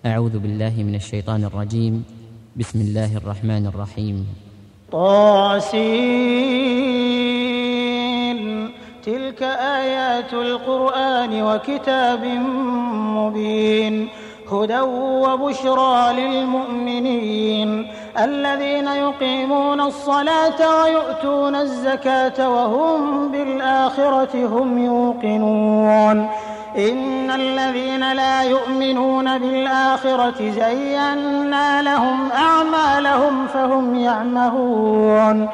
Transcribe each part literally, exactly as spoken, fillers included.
أعوذ بالله من الشيطان الرجيم. بسم الله الرحمن الرحيم. طاسين تلك آيات القرآن وكتاب مبين هدى وبشرى للمؤمنين الذين يقيمون الصلاة ويؤتون الزكاة وهم بالآخرة هم يوقنون إن الذين لا يؤمنون بالآخرة زينا لهم أعمالهم فهم يعمهون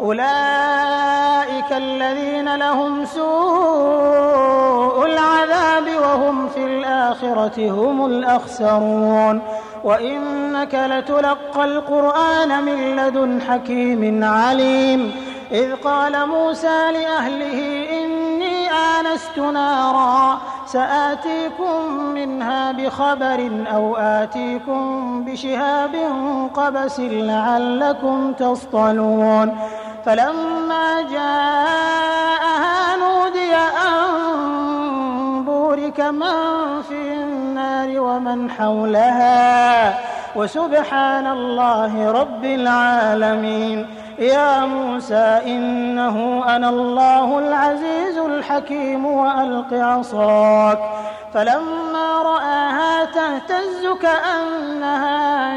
أولئك الذين لهم سوء العذاب وهم في الآخرة هم الأخسرون وإنك لتلقى القرآن من لدن حكيم عليم إذ قال موسى لأهله إني آنست نارا سآتيكم منها بخبر أو آتيكم بشهاب قبس لعلكم تصطلون فلما جاءها نودي أن بورك من في النار ومن حولها وسبحان الله رب العالمين يا موسى إنه أنا الله العزيز الحكيم وألق عصاك فلما رآها تهتز كأنها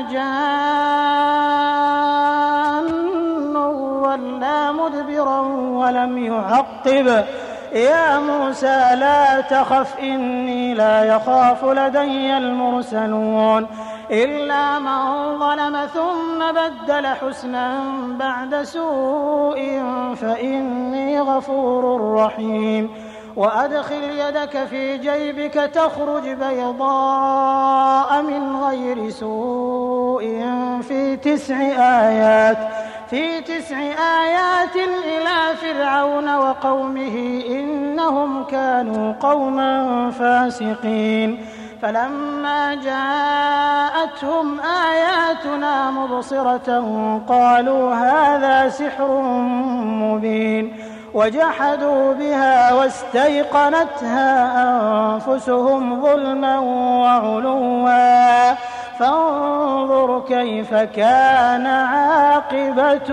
جان ولا مدبرا ولم يعقب يا موسى لا تخف إني لا يخاف لدي المرسلون إلا من ظلم ثم بدل حسنا بعد سوء فإني غفور رحيم وأدخل يدك في جيبك تخرج بيضاء من غير سوء في تسع آيات في تسع آيات إلى فرعون وقومه إنهم كانوا قوما فاسقين فلما جاءتهم آياتنا مبصرة قالوا هذا سحر مبين وجحدوا بها واستيقنتها أنفسهم ظلما وعلوا فانظر كيف كان عاقبة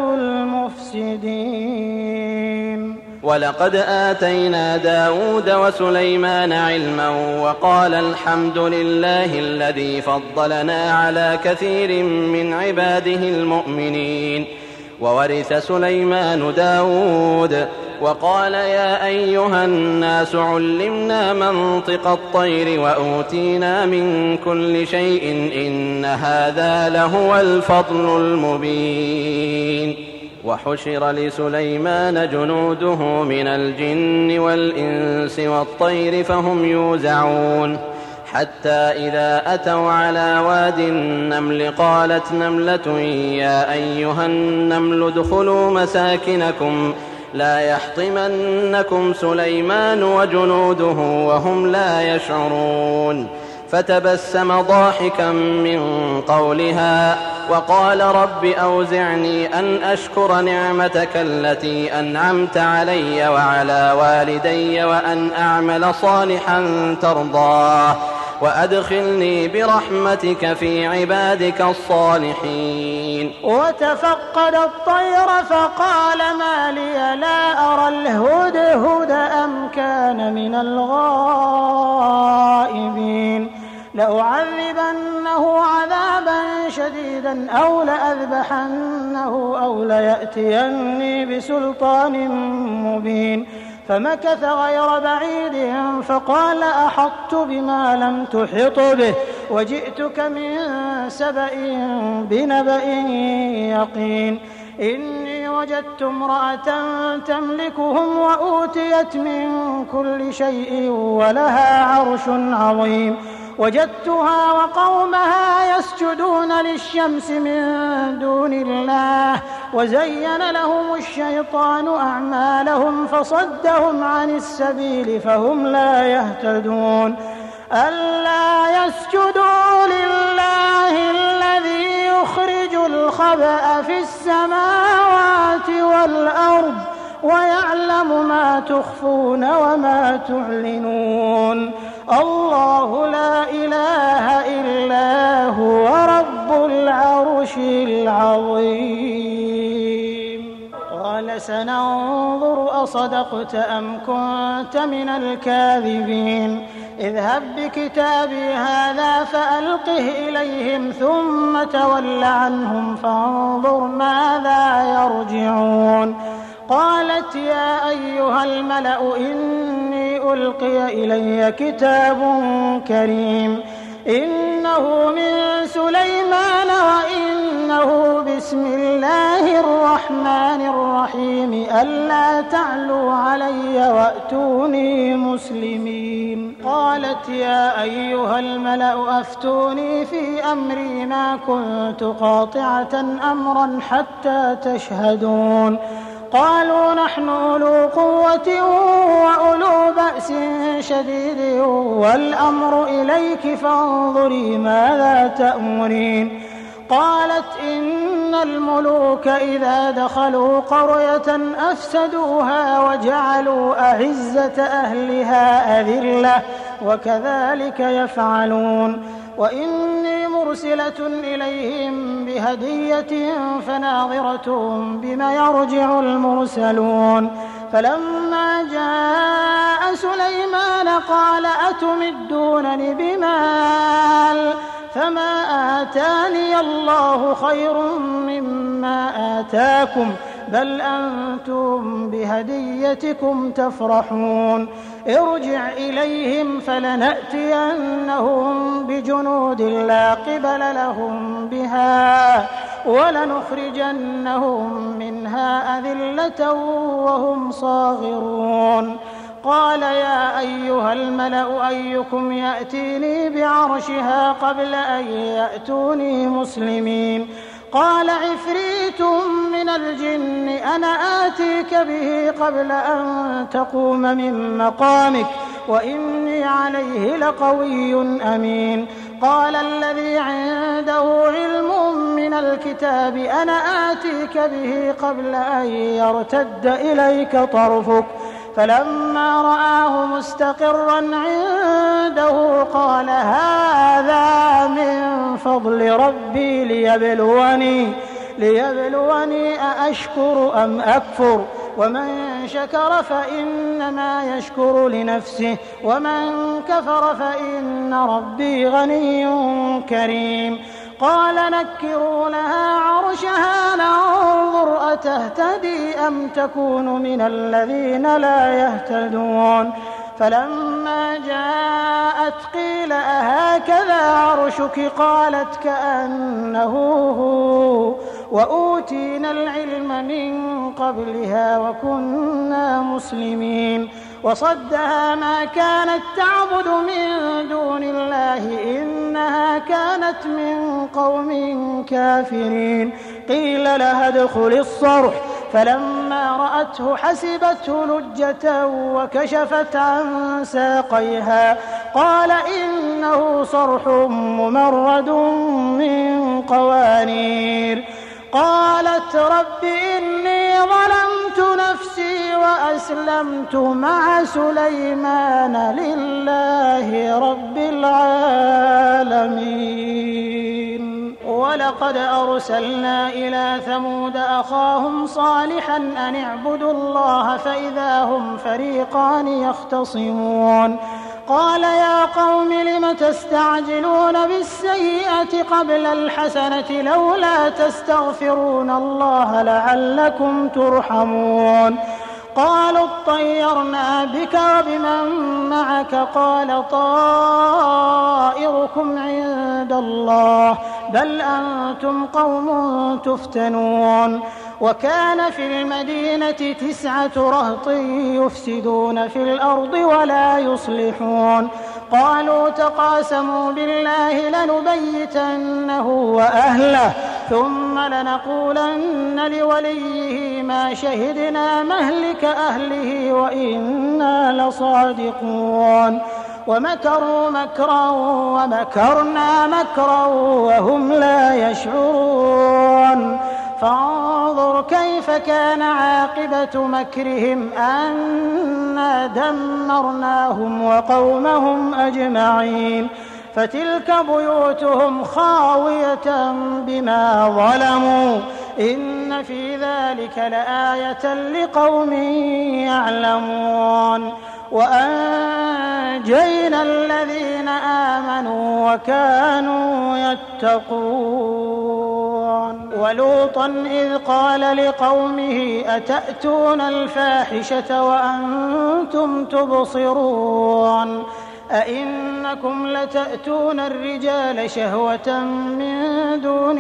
المفسدين. ولقد آتينا داود وسليمان علما وقال الحمد لله الذي فضلنا على كثير من عباده المؤمنين وورث سليمان داود وقال يا أيها الناس علمنا منطق الطير وأوتينا من كل شيء إن هذا لهو الفضل المبين. وحشر لسليمان جنوده من الجن والإنس والطير فهم يوزعون حتى إذا أتوا على واد النمل قالت نملة يا أيها النمل ادخلوا مساكنكم لا يحطمنكم سليمان وجنوده وهم لا يشعرون فتبسم ضاحكا من قولها وقال رب أوزعني أن أشكر نعمتك التي أنعمت علي وعلى والدي وأن أعمل صالحا ترضاه وأدخلني برحمتك في عبادك الصالحين. وتفقد الطير فقال ما لي لا أرى الهدهد أم كان من الغائبين لأعذبنه عذابا شديدا أو لأذبحنه أو ليأتيني بسلطان مبين فمكث غير بعيد فقال أحطت بما لم تحط به وجئتك من سبأ بنبأ يقين إني وجدت امرأة تملكهم وأوتيت من كل شيء ولها عرش عظيم وجدتها وقومها يسجدون للشمس من دون الله وزين لهم الشيطان أعمالهم فصدهم عن السبيل فهم لا يهتدون ألا يسجدوا لله الذي يخرج الخبأ في السماوات والأرض ويعلم ما تخفون وما تعلنون الله لا إله إلا فسننظر أصدقت أم كنت من الكاذبين اذهب بكتابي هذا فألقه إليهم ثم تول عنهم فانظر ماذا يرجعون قالت يا أيها الملأ إني ألقي إلي كتاب كريم إنه من سليمان وإنه بسم الله الرحمن الرحيم ألا تعلوا علي وأتوني مسلمين قالت يا أيها الملأ أفتوني في أمري ما كنت قاطعة أمرا حتى تشهدون قالوا نحن أولو قوة وأولو بأس شديد والأمر إليك فانظري ماذا تأمرين قالت إن الملوك إذا دخلوا قرية أفسدوها وجعلوا أعزة أهلها أذلة وكذلك يفعلون وإني مرسلة إليهم بهدية فناظرة بما يرجع المرسلون فلما جاء سليمان قال أتمدونني بمال فما آتاني الله خير مما آتاكم بل أنتم بهديتكم تفرحون ارجع إليهم فلنأتينهم بجنود لا قبل لهم بها ولنخرجنهم منها أذلة وهم صاغرون قال يا أيها الملأ أيكم يأتيني بعرشها قبل أن يأتوني مسلمين قال عفريت من الجن أنا آتيك به قبل أن تقوم من مقامك وإني عليه لقوي أمين قال الذي عنده علم من الكتاب أنا آتيك به قبل أن يرتد إليك طرفك فلما رآه مستقرا عنده قال هذا من فضل ربي ليبلوني ليبلوني أأشكر أم أكفر ومن شكر فإنما يشكر لنفسه ومن كفر فإن ربي غني كريم قال نكروا لها عرشها ننظر أتهتدي أم تكون من الذين لا يهتدون فلما جاءت قيل أهكذا عرشك قالت كأنه هو وأوتينا العلم من قبلها وكنا مسلمين وصدها ما كانت تعبد من دون الله إنها كانت من قوم كافرين قيل لها ادخل الصرح فلما رأته حسبته لجة وكشفت عن ساقيها قال إنه صرح ممرد من قوانير قالت رب إني ظلمت نفسي وأسلمت مع سليمان لله رب العالمين ولقد أرسلنا إلى ثمود أخاهم صالحا أن اعبدوا الله فإذا هم فريقان يختصمون قال يا قوم لم تستعجلون بالسيئة قبل الحسنة لولا تستغفرون الله لعلكم ترحمون قالوا اطيرنا بك وبمن معك قال طائركم عند الله بل أنتم قوم تفتنون وكان في المدينة تسعة رهط يفسدون في الأرض ولا يصلحون قالوا تقاسموا بالله لنبيتنه وأهله ثم لنقولن لوليه ما شهدنا مهلك أهله وإنا لصادقون ومكروا مكرا ومكرنا مكرا وهم لا يشعرون فانظر كيف كان عاقبة مكرهم أنا دمرناهم وقومهم أجمعين فتلك بيوتهم خاوية بما ظلموا إن في ذلك لآية لقوم يعلمون. وأنجينا الذين آمنوا وكانوا يتقون. ولوطا إذ قال لقومه أتأتون الفاحشة وأنتم تبصرون أئنكم لتأتون الرجال شهوة من دون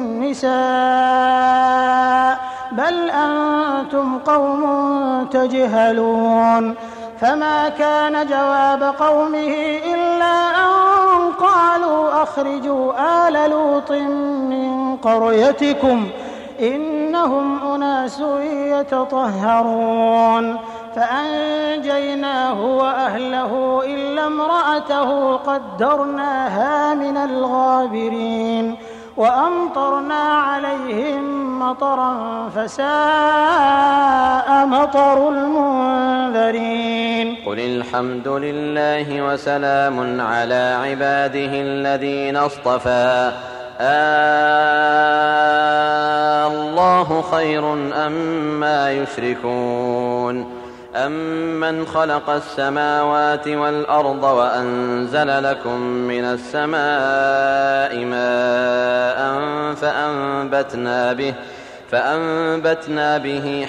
النساء بل أنتم قوم تجهلون. فما كان جواب قومه إلا أن قالوا أخرجوا آل لوط من قريتكم إنهم أناس يتطهرون. فأنجيناه وأهله إلا امرأته قدرناها من الغابرين وأمطرنا عليهم مطرا فساء مطر المنذرين. قل الحمد لله وسلام على عباده الذين اصطفى الله خير أما يشركون أمن خلق السماوات والأرض وأنزل لكم من السماء ماء فأنبتنا به فأنبتنا به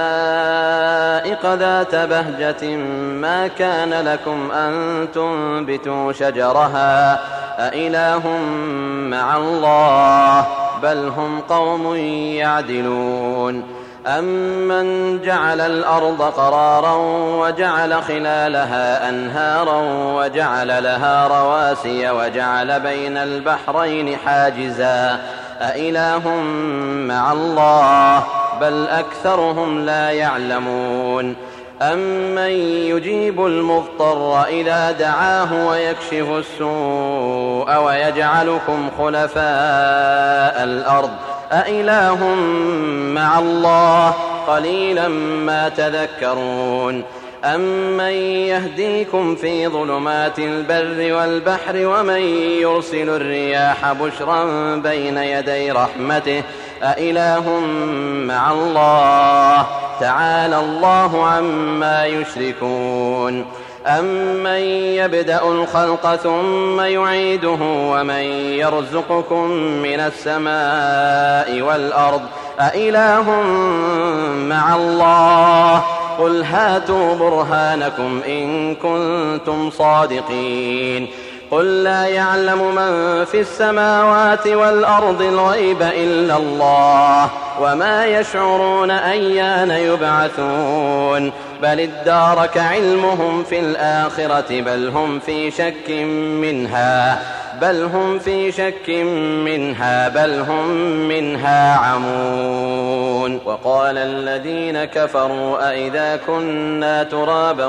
حدائق ذات بهجة ما كان لكم أن تنبتوا شجرها أإله مع الله بل هم قوم يعدلون. أمن جعل الأرض قرارا وجعل خلالها أنهارا وجعل لها رواسي وجعل بين البحرين حاجزا أإله مع الله بل أكثرهم لا يعلمون. أمن يجيب المضطر إذا دعاه ويكشف السوء ويجعلكم خلفاء الأرض أإله مع الله قليلا ما تذكرون. أمن يهديكم في ظلمات البر والبحر ومن يرسل الرياح بشرا بين يدي رحمته أإله مع الله تعالى الله عما يشركون. أمن يبدأ الخلق ثم يعيده ومن يرزقكم من السماء والأرض أإله مع الله قل هاتوا برهانكم إن كنتم صادقين. قل لا يعلم من في السماوات والأرض الغيب إلا الله وما يشعرون أيان يبعثون بل ادارك علمهم في الآخرة بل هم في شك منها بل هم في شك منها بل هم منها عمون. وقال الذين كفروا أئذا كنا ترابا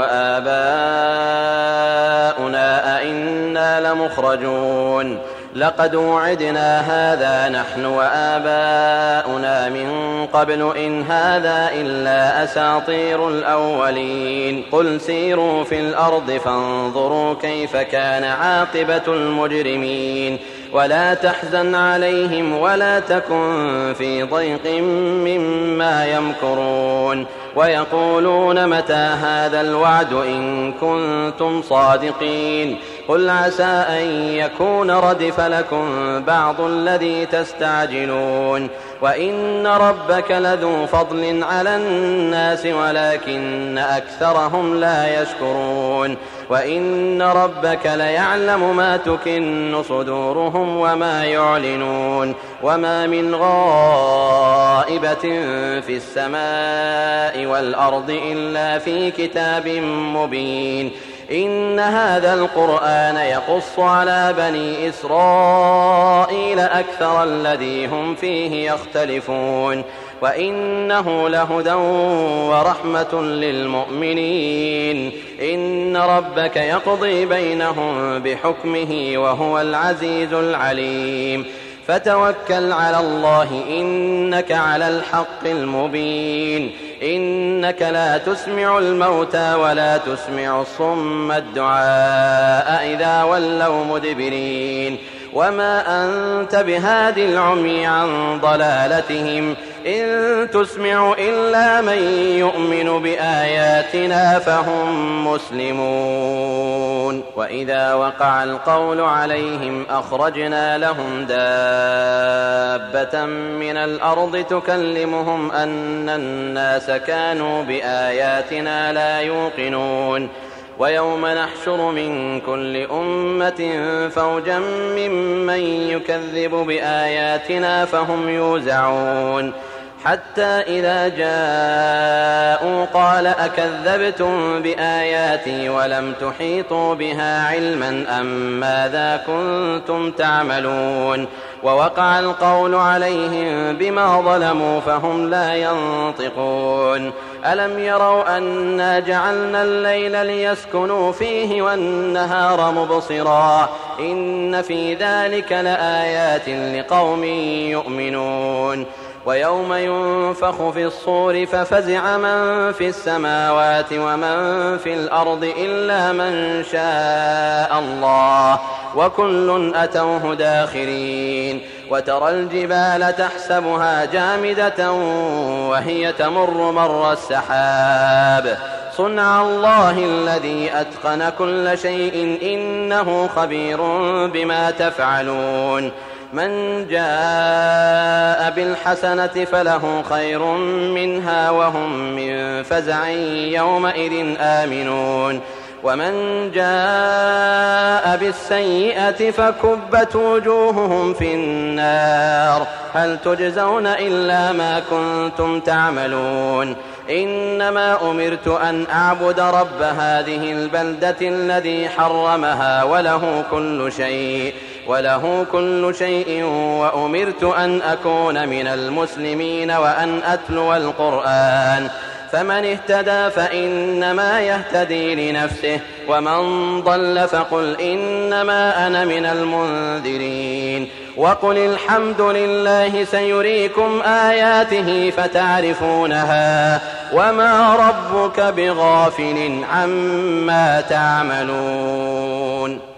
وآباؤنا أئنا لمخرجون لقد وعدنا هذا نحن وآباؤنا من قبل إن هذا إلا أساطير الأولين. قل سيروا في الأرض فانظروا كيف كان عاقبة المجرمين ولا تحزن عليهم ولا تكن في ضيق مما يمكرون ويقولون متى هذا الوعد إن كنتم صادقين. قل عسى أن يكون ردف لكم بعض الذي تستعجلون وإن ربك لذو فضل على الناس ولكن أكثرهم لا يشكرون. وإن ربك ليعلم ما تكن صدورهم وما يعلنون وما من غائبة في السماء والأرض إلا في كتاب مبين. إن هذا القرآن يقص على بني إسرائيل أكثر الذي هم فيه يختلفون وإنه لهدى ورحمة للمؤمنين. إن ربك يقضي بينهم بحكمه وهو العزيز العليم. فتوكل على الله إنك على الحق المبين. إنك لا تسمع الموتى ولا تسمع الصم الدعاء إذا ولوا مدبرين وما أنت بهاد العمي عن ضلالتهم إن تسمع إلا من يؤمن بآياتنا فهم مسلمون وإذا وقع القول عليهم أخرجنا لهم دابة من الأرض تكلمهم أن الناس كانوا بآياتنا لا يوقنون ويوم نحشر من كل أمة فوجا ممن يكذب بآياتنا فهم يوزعون حتى إذا جاءوا قال أكذبتم بآياتي ولم تحيطوا بها علما أم ماذا كنتم تعملون ووقع القول عليهم بما ظلموا فهم لا ينطقون ألم يروا أنا جعلنا الليل ليسكنوا فيه والنهار مبصرا إن في ذلك لآيات لقوم يؤمنون ويوم ينفخ في الصور ففزع من في السماوات ومن في الأرض إلا من شاء الله وكل أتوه داخرين وترى الجبال تحسبها جامدة وهي تمر مر السحاب صنع الله الذي أتقن كل شيء إنه خبير بما تفعلون من جاء بالحسنة فله خير منها وهم من فزع يومئذ آمنون ومن جاء بالسيئة فكبت وجوههم في النار هل تجزون إلا ما كنتم تعملون إنما أمرت أن أعبد رب هذه البلدة الذي حرمها وله كل شيء وله كل شيء وأمرت أن أكون من المسلمين وأن أتلو القرآن فمن اهتدى فإنما يهتدي لنفسه ومن ضل فقل إنما أنا من المنذرين وقل الحمد لله سيريكم آياته فتعرفونها وما ربك بغافل عما تعملون